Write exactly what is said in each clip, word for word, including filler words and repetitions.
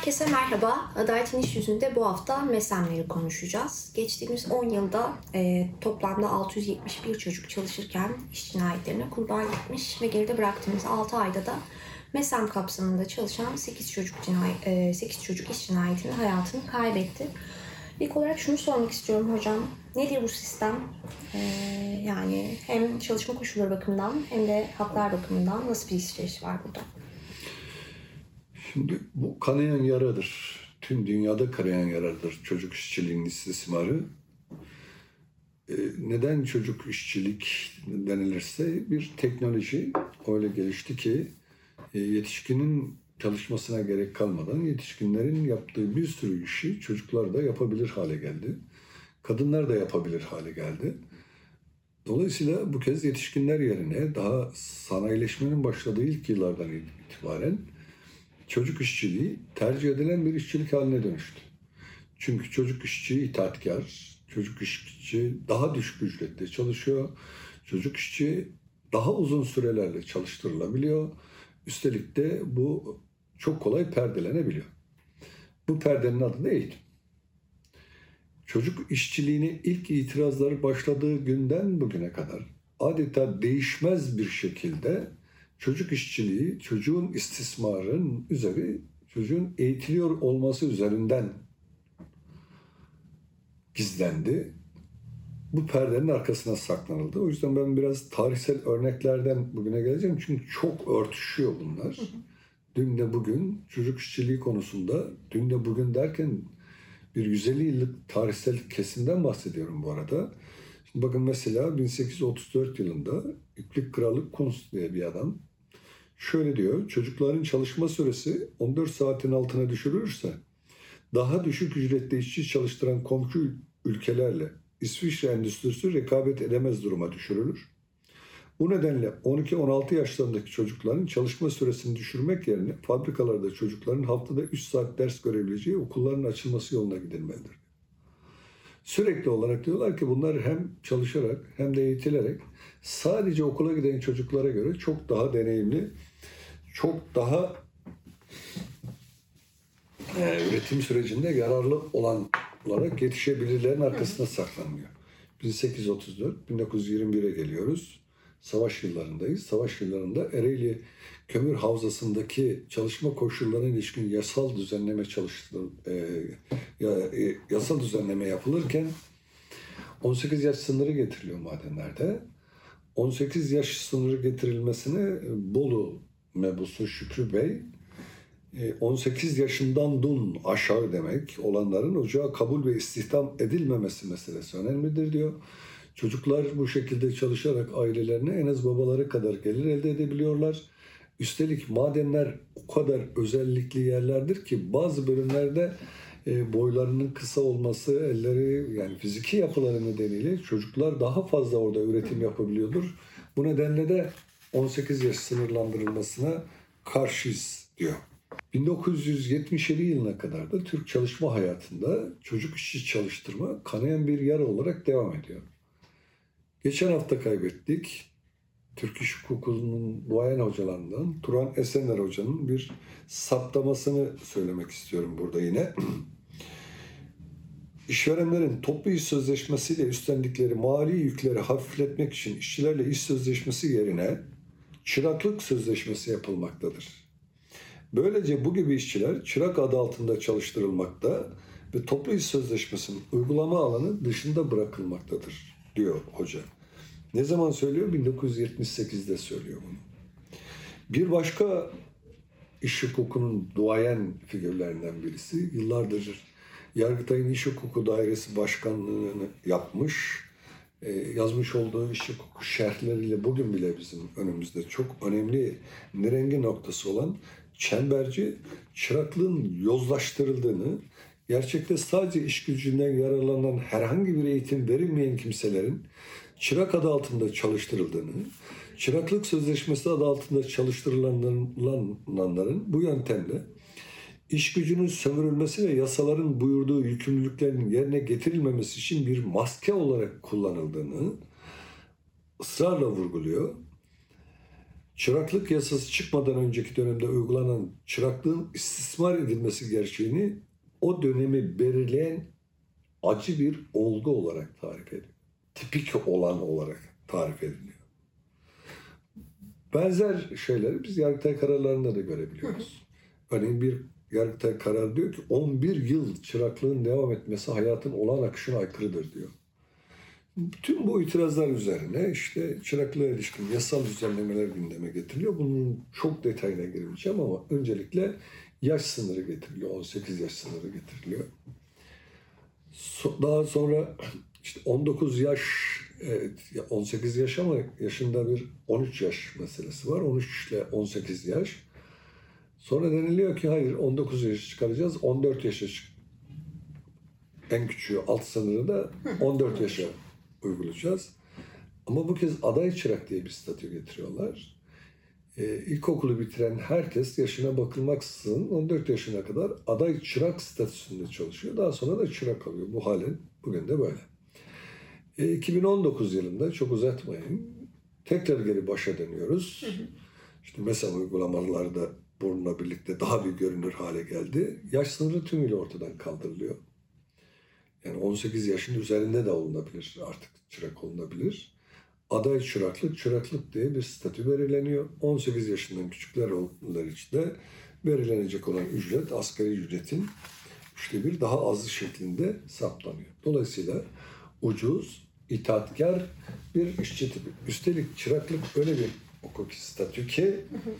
Herkese merhaba. Adaletin İş Yüzü'nde bu hafta MESEM'leri konuşacağız. Geçtiğimiz on yılda e, toplamda altı yüz yetmiş bir çocuk çalışırken iş cinayetlerine kurban gitmiş ve geride bıraktığımız altı ayda da MESEM kapsamında çalışan sekiz çocuk cinayet, e, sekiz çocuk iş cinayetinin hayatını kaybetti. İlk olarak şunu sormak istiyorum hocam. Nedir bu sistem? E, yani hem çalışma koşulları bakımından hem de haklar bakımından nasıl bir işleyiş var burada? Şimdi bu kanayan yaradır. Tüm dünyada kanayan yaradır çocuk işçiliğinin istismarı. Ee, neden çocuk işçilik denilirse bir teknoloji öyle gelişti ki e, yetişkinin çalışmasına gerek kalmadan yetişkinlerin yaptığı bir sürü işi çocuklar da yapabilir hale geldi. Kadınlar da yapabilir hale geldi. Dolayısıyla bu kez yetişkinler yerine daha sanayileşmenin başladığı ilk yıllardan itibaren çocuk işçiliği tercih edilen bir işçilik haline dönüştü. Çünkü çocuk işçi itaatkar, çocuk işçi daha düşük ücretle çalışıyor, çocuk işçi daha uzun sürelerle çalıştırılabiliyor. Üstelik de bu çok kolay perdelenebiliyor. Bu perdenin adı da eğitim. Çocuk işçiliğine ilk itirazları başladığı günden bugüne kadar adeta değişmez bir şekilde çocuk işçiliği, çocuğun istismarın üzeri, çocuğun eğitiliyor olması üzerinden gizlendi. Bu perdenin arkasına saklanıldı. O yüzden ben biraz tarihsel örneklerden bugüne geleceğim. Çünkü çok örtüşüyor bunlar. Hı hı. Dün de bugün çocuk işçiliği konusunda, dün de bugün derken bir yüz elli yıllık tarihsel kesimden bahsediyorum bu arada. Şimdi bakın mesela bin sekiz yüz otuz dört yılında İplik Kralı Kunst diye bir adam şöyle diyor: çocukların çalışma süresi on dört saatin altına düşürülürse daha düşük ücretli işçi çalıştıran komşu ülkelerle İsviçre endüstrisi rekabet edemez duruma düşürülür. Bu nedenle on iki on altı yaşlarındaki çocukların çalışma süresini düşürmek yerine fabrikalarda çocukların haftada üç saat ders görebileceği okulların açılması yoluna gidilmelidir. Sürekli olarak diyorlar ki bunlar hem çalışarak hem de eğitilerek sadece okula giden çocuklara göre çok daha deneyimli, çok daha e, üretim sürecinde yararlı olan olarak yetişebilirlerin arkasına saklanmıyor. bin sekiz yüz otuz dört bin dokuz yüz yirmi bire geliyoruz. Savaş yıllarındayız. Savaş yıllarında Ereğli Kömür Havzası'ndaki çalışma koşullarına ilişkin yasal düzenleme çalıştı, e, ya, e, yasal düzenleme yapılırken on sekiz yaş sınırı getiriliyor madenlerde. on sekiz yaş sınırı getirilmesine Bolu mebusu Şükrü Bey on sekiz yaşından dun aşağı demek olanların ocağa kabul ve istihdam edilmemesi meselesi önemlidir diyor. Çocuklar bu şekilde çalışarak ailelerine en az babaları kadar gelir elde edebiliyorlar. Üstelik madenler o kadar özellikli yerlerdir ki bazı bölümlerde e, boylarının kısa olması, elleri yani fiziki yapıları nedeniyle çocuklar daha fazla orada üretim yapabiliyordur. Bu nedenle de on sekiz yaş sınırlandırılmasına karşıyız diyor. bin dokuz yüz yetmiş yedi yılına kadar da Türk çalışma hayatında çocuk işçi çalıştırma kanayan bir yara olarak devam ediyor. Geçen hafta kaybettik. Türk İş Hukuku'nun duayen hocalarından Turan Esener Hoca'nın bir saptamasını söylemek istiyorum burada yine. İşverenlerin toplu iş sözleşmesiyle üstlendikleri mali yükleri hafifletmek için işçilerle iş sözleşmesi yerine çıraklık sözleşmesi yapılmaktadır. Böylece bu gibi işçiler çırak adı altında çalıştırılmakta ve toplu iş sözleşmesinin uygulama alanı dışında bırakılmaktadır diyor hoca. Ne zaman söylüyor? bin dokuz yüz yetmiş sekizde söylüyor bunu. Bir başka iş hukukunun duayen figürlerinden birisi, yıllardır Yargıtay'ın İş Hukuku Dairesi Başkanlığı'nı yapmış, yazmış olduğu iş hukuku şerhleriyle bugün bile bizim önümüzde çok önemli nirengi noktası olan Çemberci, çıraklığın yozlaştırıldığını, gerçekte sadece iş gücünden yararlanan herhangi bir eğitim verilmeyen kimselerin çırak adı altında çalıştırıldığını, çıraklık sözleşmesi adı altında çalıştırılanların bu yöntemle iş gücünün sömürülmesi ve yasaların buyurduğu yükümlülüklerin yerine getirilmemesi için bir maske olarak kullanıldığını ısrarla vurguluyor. çıraklık yasası çıkmadan önceki dönemde uygulanan çıraklığın istismar edilmesi gerçeğini o dönemi belirleyen acı bir olgu olarak tarif ediliyor. Tipik olan olarak tarif ediliyor. Benzer şeyleri biz Yargıtay kararlarında da görebiliyoruz. Örneğin bir Yargıtay kararı diyor ki on bir yıl çıraklığın devam etmesi hayatın olağan akışına aykırıdır diyor. Tüm bu itirazlar üzerine işte çıraklığa ilişkin yasal düzenlemeler gündeme getiriliyor. Bunun çok detayına girmeyeceğim ama öncelikle yaş sınırı getiriliyor. on sekiz yaş sınırı getiriliyor. Daha sonra işte on dokuz yaş, evet, on sekiz yaş ama yaşında bir on üç yaş meselesi var. on üç ile on sekiz yaş. Sonra deniliyor ki hayır on dokuz yaş çıkaracağız. on dört yaşa çık. En küçüğü alt sınırı da on dört yaşa uygulayacağız. Ama bu kez aday çırak diye bir statü getiriyorlar. Ee, ilkokulu bitiren herkes yaşına bakılmaksızın on dört yaşına kadar aday çırak statüsünde çalışıyor. Daha sonra da çırak alıyor. Bu halen bugün de böyle. Ee, iki bin on dokuz yılında çok uzatmayın. Tekrar geri başa dönüyoruz. Hı hı. İşte mesela uygulamalar da bununla birlikte daha bir görünür hale geldi. Yaş sınırı tümüyle ortadan kaldırılıyor. Yani on sekiz yaşın üzerinde de olunabilir, artık çırak olunabilir. Aday çıraklık, çıraklık diye bir statü belirleniyor. on sekiz yaşından küçükler olanlar için de belirlenecek olan ücret, asgari ücretin üçte bir daha azı şeklinde saptanıyor. Dolayısıyla ucuz, itaatkar bir işçi tipi. Üstelik çıraklık öyle bir hukuki statü ki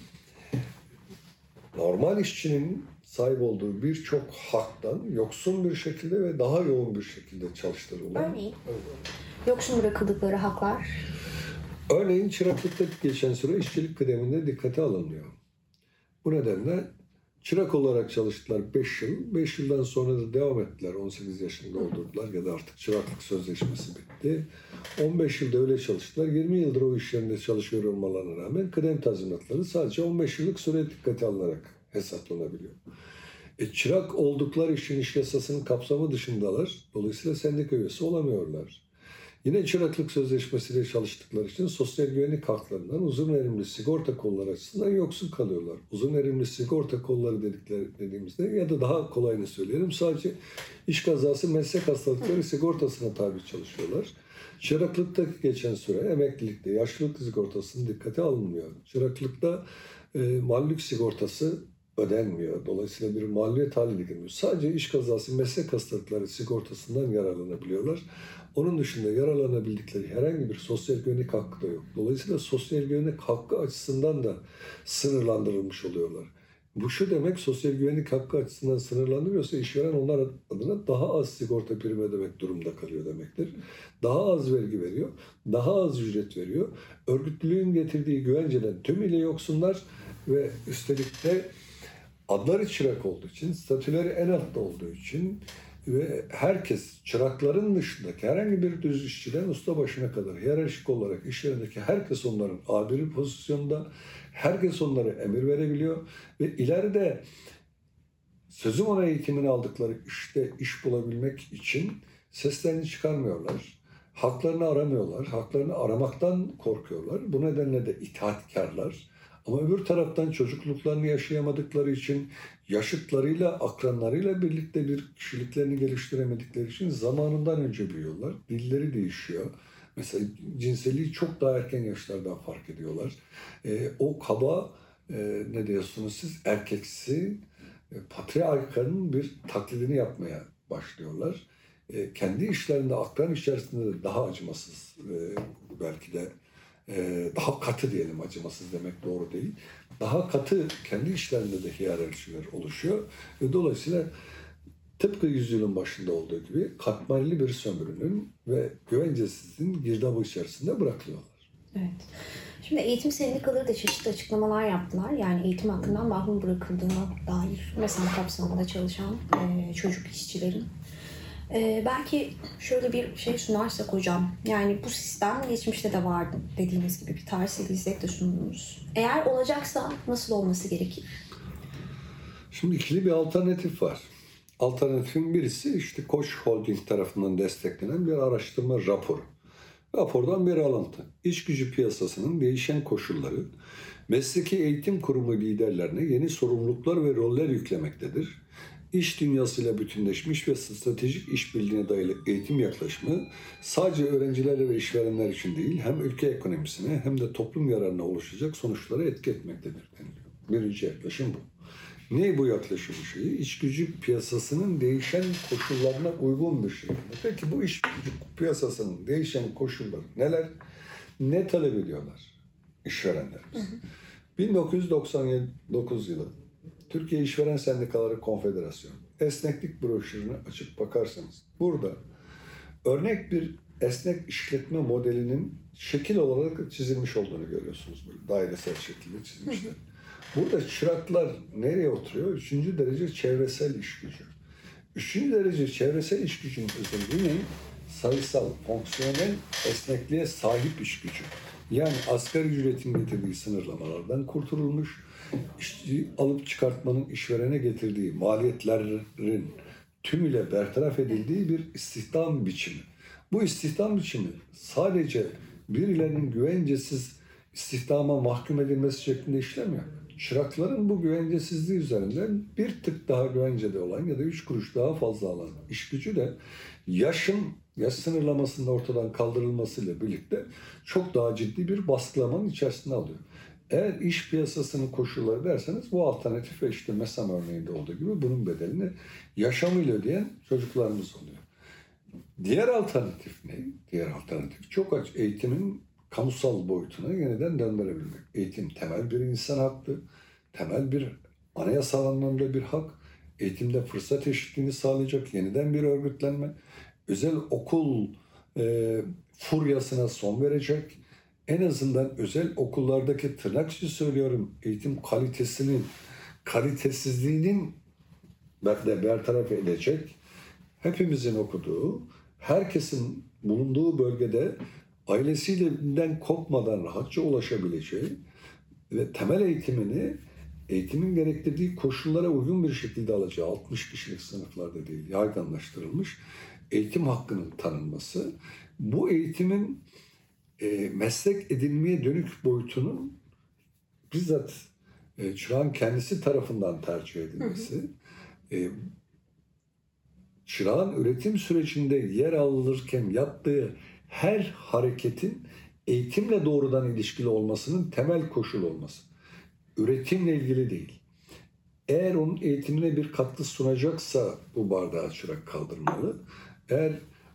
normal işçinin sahip olduğu birçok haktan yoksun bir şekilde ve daha yoğun bir şekilde çalıştırılan. Örneğin, yoksun bırakıldıkları haklar. Örneğin çıraklıktaki geçen süre işçilik kıdeminde dikkate alınıyor. Bu nedenle çırak olarak çalıştılar beş yıl. beş yıldan sonra da devam ettiler. on sekiz yaşını doldurdular ya da artık çıraklık sözleşmesi bitti. on beş yılda öyle çalıştılar. yirmi yıldır o iş yerinde çalışıyor olmalarına rağmen kıdem tazminatları sadece on beş yıllık süre dikkate alınarak hesaplanabiliyor. E, çırak oldukları için iş yasasının kapsamı dışındalar. Dolayısıyla sendika üyesi olamıyorlar. Yine çıraklık sözleşmesiyle çalıştıkları için sosyal güvenlik haklarından uzun erimli sigorta kolları açısından yoksun kalıyorlar. Uzun erimli sigorta kolları dedikleri dediğimizde ya da daha kolayını söyleyelim sadece iş kazası meslek hastalıkları sigortasına tabi çalışıyorlar. Çıraklıktaki geçen süre emeklilikte yaşlılık sigortasının dikkate alınmıyor. Çıraklıkta e, mallük sigortası ödenmiyor. Dolayısıyla bir maliyet haline girmiyor. Sadece iş kazası meslek hastalıkları sigortasından yararlanabiliyorlar. Onun dışında yararlanabildikleri herhangi bir sosyal güvenlik hakkı da yok. Dolayısıyla sosyal güvenlik hakkı açısından da sınırlandırılmış oluyorlar. Bu şu demek, sosyal güvenlik hakkı açısından sınırlandırıyorsa işveren onlar adına daha az sigorta primi ödemek durumda kalıyor demektir. Daha az vergi veriyor, daha az ücret veriyor. Örgütlülüğün getirdiği güvenceden tümüyle yoksunlar ve üstelik de adları çırak olduğu için, statüleri en altta olduğu için ve herkes çırakların dışındaki herhangi bir düz işçiden ustabaşına kadar hiyerarşik olarak işlerindeki herkes onların amiri pozisyonda, herkes onlara emir verebiliyor ve ileride sözüm ona eğitimini aldıkları işte iş bulabilmek için seslerini çıkarmıyorlar. Haklarını aramıyorlar. Haklarını aramaktan korkuyorlar. Bu nedenle de itaatkarlar. Ama öbür taraftan çocukluklarını yaşayamadıkları için, yaşıtlarıyla, akranlarıyla birlikte bir kişiliklerini geliştiremedikleri için zamanından önce büyüyorlar. Dilleri değişiyor. Mesela cinselliği çok daha erken yaşlardan fark ediyorlar. E, o kaba, e, ne diyorsunuz siz, erkeksi, e, patriarkanın bir taklidini yapmaya başlıyorlar. E, kendi işlerinde, akran içerisinde de daha acımasız, e, belki de daha katı diyelim, acımasız demek doğru değil. Daha katı kendi işlerinde de hiyerarşiler oluşuyor. Ve dolayısıyla tıpkı yüzyılın başında olduğu gibi katmerli bir sömürünün ve güvencesizliğin girdabı içerisinde bırakılıyorlar. Evet. Şimdi eğitim sendikaları da çeşitli açıklamalar yaptılar. Yani eğitim hakkından mahrum bırakıldığına dair mesai kapsamında çalışan e, çocuk işçilerin. Ee, belki şöyle bir şey sunarsak hocam, yani bu sistem geçmişte de vardı dediğiniz gibi bir tarihsel izlek de sundunuz. Eğer olacaksa nasıl olması gerekir? Şimdi ikili bir alternatif var. Alternatifin birisi işte Koç Holding tarafından desteklenen bir araştırma raporu. Rapordan bir alıntı. İş gücü piyasasının değişen koşulları, mesleki eğitim kurumu liderlerine yeni sorumluluklar ve roller yüklemektedir. İş dünyasıyla bütünleşmiş ve stratejik işbirliğine dayalı eğitim yaklaşımı sadece öğrenciler ve işverenler için değil, hem ülke ekonomisine hem de toplum yararına oluşacak sonuçlara etki etmektedir deniliyor. Birinci yaklaşım bu. Ne bu yaklaşım şeyi? İş gücü piyasasının değişen koşullarına uygun bir şey. Peki bu iş gücü piyasasının değişen koşulları neler? Ne talep ediyorlar işverenlerimiz? Hı hı. bin dokuz yüz doksan dokuz yılı Türkiye İşveren Sendikaları Konfederasyonu esneklik broşürünü açıp bakarsanız burada örnek bir esnek işletme modelinin şekil olarak çizilmiş olduğunu görüyorsunuz. Böyle dairesel şekilde çizmişler. Burada çıraklar nereye oturuyor? Üçüncü derece çevresel iş gücü. Üçüncü derece çevresel iş gücünün özelliği ne? Sayısal, fonksiyonel esnekliğe sahip iş gücü. Yani asgari ücretin getirdiği sınırlamalardan kurtulmuş, işçi alıp çıkartmanın işverene getirdiği maliyetlerin tümüyle bertaraf edildiği bir istihdam biçimi. Bu istihdam biçimi sadece birilerinin güvencesiz istihdama mahkum edilmesi şeklinde işlemiyor. Çırakların bu güvencesizliği üzerinden bir tık daha güvencede olan ya da üç kuruş daha fazla alan iş gücü de yaşın, yaş sınırlamasının ortadan kaldırılmasıyla birlikte çok daha ciddi bir baskılamanın içerisine alıyor. Eğer iş piyasasının koşulları derseniz bu alternatif ve işte MESAM örneğinde olduğu gibi bunun bedelini yaşamıyla ödeyen çocuklarımız oluyor. Diğer alternatif ne? Diğer alternatif çok aç eğitimin kamusal boyutuna yeniden döndürebilmek. Eğitim temel bir insan hakkı, temel bir anayasal anlamda bir hak. Eğitimde fırsat eşitliğini sağlayacak yeniden bir örgütlenme. Özel okul e, furyasına son verecek. En azından özel okullardaki tırnak içi söylüyorum eğitim kalitesinin, kalitesizliğinin de bertaraf edecek. Hepimizin okuduğu, herkesin bulunduğu bölgede ailesiyle kopmadan rahatça ulaşabileceği ve temel eğitimini eğitimin gerektirdiği koşullara uygun bir şekilde alacağı altmış kişilik sınıflarda değil, yaygınlaştırılmış eğitim hakkının tanınması, bu eğitimin e, meslek edinmeye dönük boyutunun bizzat e, çırağın kendisi tarafından tercih edilmesi, hı hı. E, çırağın üretim sürecinde yer alırken yaptığı her hareketin eğitimle doğrudan ilişkili olmasının temel koşulu olması. Üretimle ilgili değil. Eğer onun eğitimine bir katkı sunacaksa bu bardağı çırak kaldırmalı. Eğer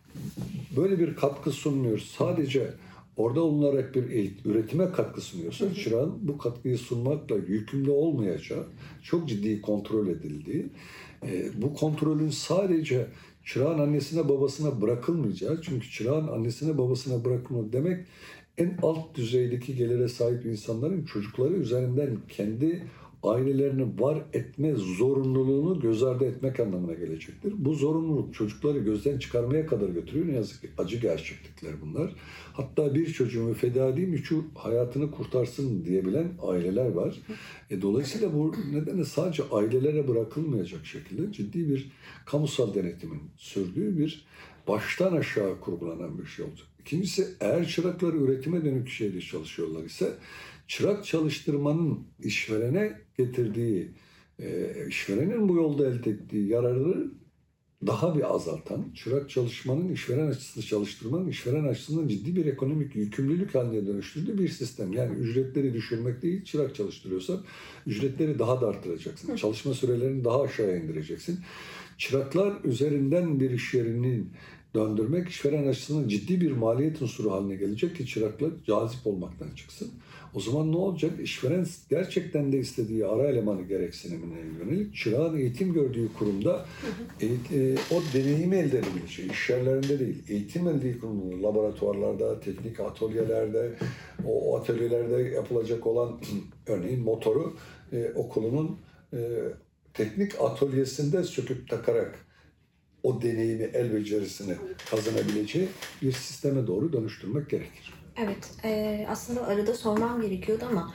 böyle bir katkı sunmuyor, sadece orada olunarak bir eğitim, üretime katkı sunuyorsa, çırağın bu katkıyı sunmakla yükümlü olmayacağı, çok ciddi kontrol edildiği, e, bu kontrolün sadece çırağın annesine babasına bırakılmayacağı, çünkü çırağın annesine babasına bırakılmalı demek en alt düzeydeki gelire sahip insanların çocukları üzerinden kendi ailelerini var etme zorunluluğunu göz ardı etmek anlamına gelecektir. Bu zorunluluk çocukları gözden çıkarmaya kadar götürüyor. Ne yazık ki acı gerçeklikler bunlar. Hatta bir çocuğumu feda edeyim, üçü hayatını kurtarsın diyebilen aileler var. E, dolayısıyla bu nedenle sadece ailelere bırakılmayacak şekilde ciddi bir kamusal denetimin sürdüğü bir baştan aşağı kurgulanan bir şey olacak. İkincisi, eğer çıraklar üretime dönük şeyde çalışıyorlar ise çırak çalıştırmanın işverene getirdiği, e, işverenin bu yolda elde ettiği yararı daha bir azaltan, çırak çalışmanın işveren açısını çalıştırmanın işveren açısından ciddi bir ekonomik yükümlülük haline dönüştürdüğü bir sistem. Yani ücretleri düşürmek değil, çırak çalıştırıyorsan ücretleri daha da arttıracaksın. Çalışma sürelerini daha aşağıya indireceksin. Çıraklar üzerinden bir iş yerinin döndürmek işveren açısından ciddi bir maliyet unsuru haline gelecek ki çıraklar cazip olmaktan çıksın. O zaman ne olacak? İşveren gerçekten de istediği ara elemanı gereksinimine yönelik çırağın eğitim gördüğü kurumda e, e, o deneyimi elde edebilecek. İş yerlerinde değil, eğitim elde kurumunda, laboratuvarlarda, teknik atölyelerde, o, o atölyelerde yapılacak olan örneğin motoru e, okulunun e, teknik atölyesinde söküp takarak o deneyimi, el becerisini kazanabileceği bir sisteme doğru dönüştürmek gerekir. Evet, e, aslında arada sormam gerekiyordu ama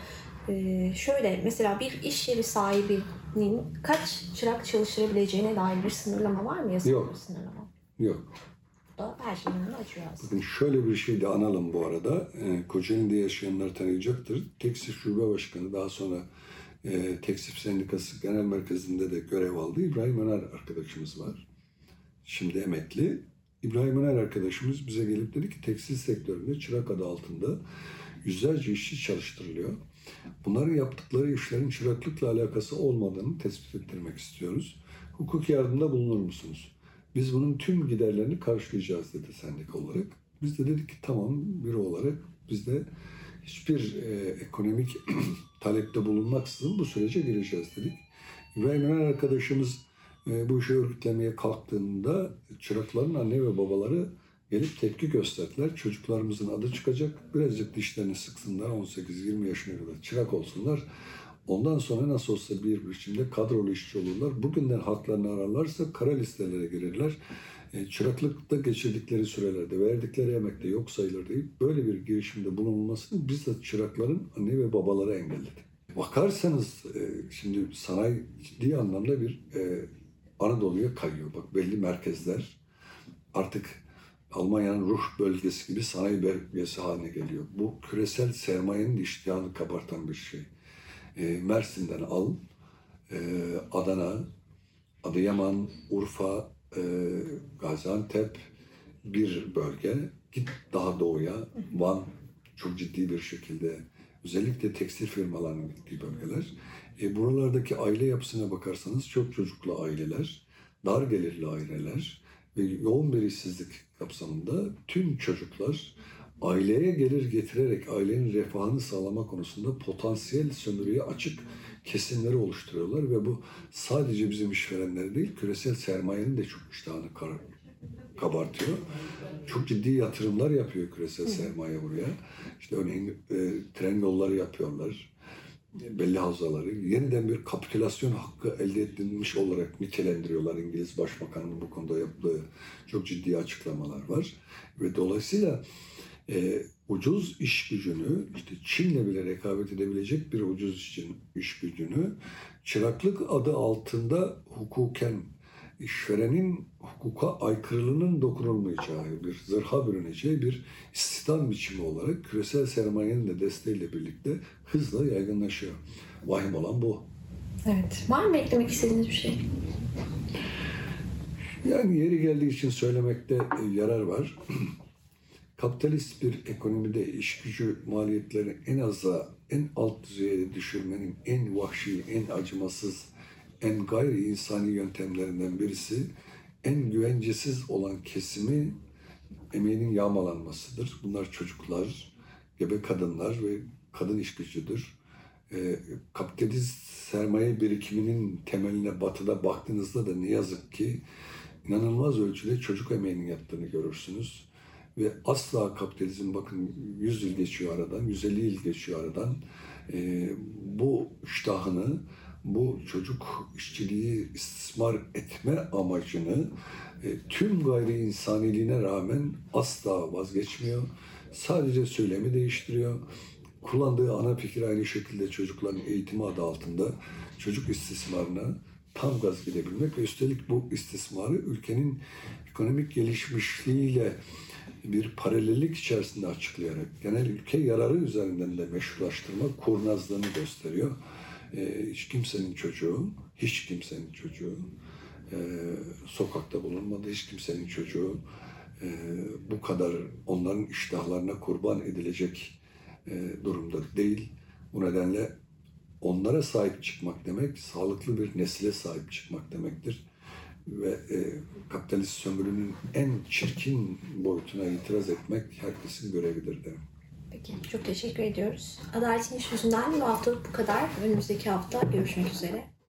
e, şöyle mesela bir iş yeri sahibinin kaç çırak çalıştırabileceğine dair bir sınırlama var mı? Yasal Yok. bir sınırlama. Yok. da her şeyin önünü açıyor aslında. Bakın şöyle bir şey de analım bu arada. E, Kocaeli'de yaşayanlar tanıyacaktır. Tekstil Şube Başkanı, daha sonra e, Tekstil Sendikası Genel Merkezi'nde de görev aldı İbrahim Öner arkadaşımız var. Şimdi emekli. İbrahim Öner arkadaşımız bize gelip dedi ki tekstil sektöründe çırak adı altında yüzlerce işçi çalıştırılıyor. Bunların yaptıkları işlerin çıraklıkla alakası olmadığını tespit ettirmek istiyoruz. Hukuki yardımda bulunur musunuz? Biz bunun tüm giderlerini karşılayacağız dedi sendika olarak. Biz de dedik ki tamam, büro olarak biz de hiçbir e, ekonomik talepte bulunmaksızın bu sürece gireceğiz dedik. İbrahim Öner arkadaşımız e, bu işi örgütlemeye kalktığında çırakların anne ve babaları gelip tepki gösterdiler. Çocuklarımızın adı çıkacak, birazcık dişlerini sıksınlar, on sekiz yirmi yaşına kadar çırak olsunlar. Ondan sonra nasıl olsa bir biçimde kadrolu işçi olurlar. Bugünden haklarını ararlarsa kara listelere girerler. E, çıraklıkta geçirdikleri sürelerde verdikleri emekte yok sayılır deyip böyle bir girişimde bulunulmasını bizzat çırakların anne ve babaları engelledi. Bakarsanız e, şimdi sanayi ciddi anlamda bir e, Anadolu'ya kayıyor. Bak, belli merkezler artık Almanya'nın Ruhr bölgesi gibi sanayi bölgesi haline geliyor. Bu küresel sermayenin iştahını kabartan bir şey. E, Mersin'den al, e, Adana, Adıyaman, Urfa, e, Gaziantep bir bölge. Git daha doğuya, Van çok ciddi bir şekilde, özellikle tekstil firmalarının gittiği bölgeler. E, buralardaki aile yapısına bakarsanız çok çocuklu aileler, dar gelirli aileler ve yoğun bir işsizlik kapsamında tüm çocuklar aileye gelir getirerek ailenin refahını sağlama konusunda potansiyel sömürüye açık kesimleri oluşturuyorlar ve bu sadece bizim işverenleri değil, küresel sermayenin de çok iştahını kabartıyor. Çok ciddi yatırımlar yapıyor küresel sermaye buraya. İşte örneğin e, tren yolları yapıyorlar, e, belli havzaları. Yeniden bir kapitülasyon hakkı elde edilmiş olarak nitelendiriyorlar. İngiliz Başbakanı'nın bu konuda yaptığı çok ciddi açıklamalar var. Ve dolayısıyla e, ucuz iş gücünü, işte Çin'le bile rekabet edebilecek bir ucuz iş, iş gücünü çıraklık adı altında hukuken işverenin hukuka aykırılığının dokunulmayacağı, bir zırha bürüneceği bir istihdam biçimi olarak küresel sermayenin de desteğiyle birlikte hızla yaygınlaşıyor. Vahim olan bu. Evet. Var mı eklemek istediğiniz bir şey? Yani yeri geldiği için söylemekte yarar var. Kapitalist bir ekonomide iş gücü maliyetlerini en aza, en alt düzeye düşürmenin en vahşi, en acımasız, en gayri insani yöntemlerinden birisi, en güvencesiz olan kesimi emeğinin yağmalanmasıdır. Bunlar çocuklar, gebe kadınlar ve kadın iş gücüdür. E, kapitalist sermaye birikiminin temeline batıda baktığınızda da ne yazık ki inanılmaz ölçüde çocuk emeğinin yattığını görürsünüz. Ve asla kapitalizm, bakın yüz yıl geçiyor aradan, yüz elli yıl geçiyor aradan, e, bu iştahını, bu çocuk işçiliği istismar etme amacını e, tüm gayri insaniliğine rağmen asla vazgeçmiyor. Sadece söylemi değiştiriyor. Kullandığı ana fikir aynı şekilde çocukların eğitimi adı altında çocuk istismarına tam gaz gidebilmek ve üstelik bu istismarı ülkenin ekonomik gelişmişliğiyle bir paralellik içerisinde açıklayarak genel ülke yararı üzerinden de meşrulaştırma kurnazlığını gösteriyor. Ee, hiç kimsenin çocuğu, hiç kimsenin çocuğu e, sokakta bulunmadı, hiç kimsenin çocuğu e, bu kadar onların iştahlarına kurban edilecek e, durumda değil. Bu nedenle onlara sahip çıkmak demek, sağlıklı bir nesile sahip çıkmak demektir. Ve e, kapitalist sömürünün en çirkin boyutuna itiraz etmek herkesin görevidir derim. Peki, çok teşekkür ediyoruz. Adaletin İş Yüzünden bu hafta bu kadar. Önümüzdeki hafta görüşmek üzere.